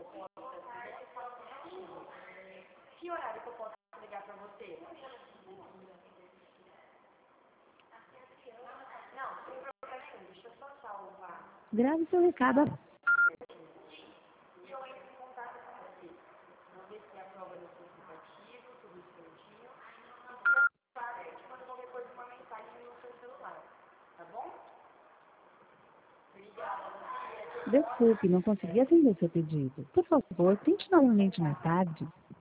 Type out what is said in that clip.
Que horário que eu posso ligar para você? Não, sem problema nenhum. Deixa eu só salvar. Grave seu recado. E eu entro em contato com você. Vou ver se aprova no seu aplicativo, tudo certinho. E claro, eu te mando qualquer coisa, uma mensagem no seu celular. Tá bom? Obrigada, Lucia. Desculpe, não consegui atender seu pedido. Por favor, tente novamente mais tarde.